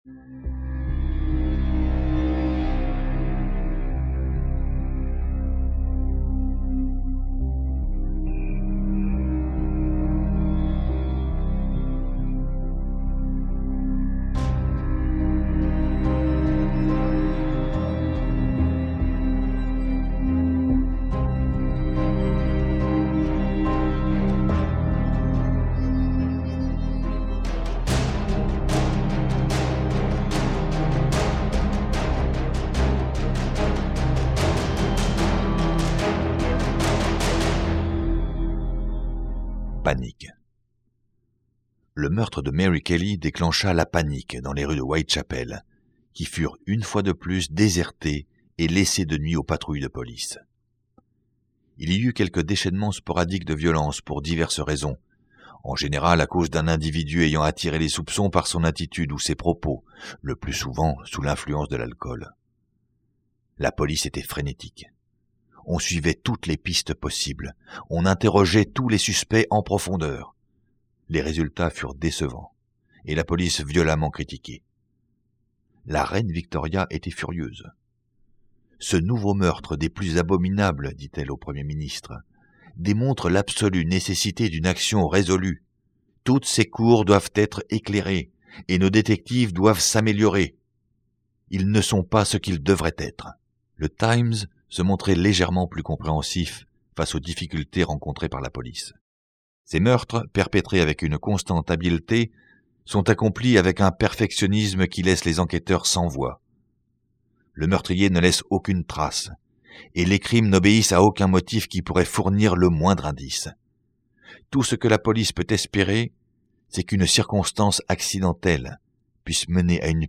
Panique. Le meurtre de Mary Kelly déclencha la panique dans les rues de Whitechapel, qui furent une fois de plus désertées et laissées de nuit aux patrouilles de police. Il y eut quelques déchaînements sporadiques de violence pour diverses raisons, en général à cause d'un individu ayant attiré les soupçons par son attitude ou ses propos, le plus souvent sous l'influence de l'alcool. La police était frénétique. On suivait toutes les pistes possibles. On interrogeait tous les suspects en profondeur. Les résultats furent décevants, et la police violemment critiquée. La reine Victoria était furieuse. « Ce nouveau meurtre des plus abominables, dit-elle au Premier ministre, démontre l'absolue nécessité d'une action résolue. Toutes ces cours doivent être éclairées, et nos détectives doivent s'améliorer. Ils ne sont pas ce qu'ils devraient être. » Le Times se montrait légèrement plus compréhensif face aux difficultés rencontrées par la police. Ces meurtres, perpétrés avec une constante habileté, sont accomplis avec un perfectionnisme qui laisse les enquêteurs sans voix. Le meurtrier ne laisse aucune trace, et les crimes n'obéissent à aucun motif qui pourrait fournir le moindre indice. Tout ce que la police peut espérer, c'est qu'une circonstance accidentelle puisse mener à une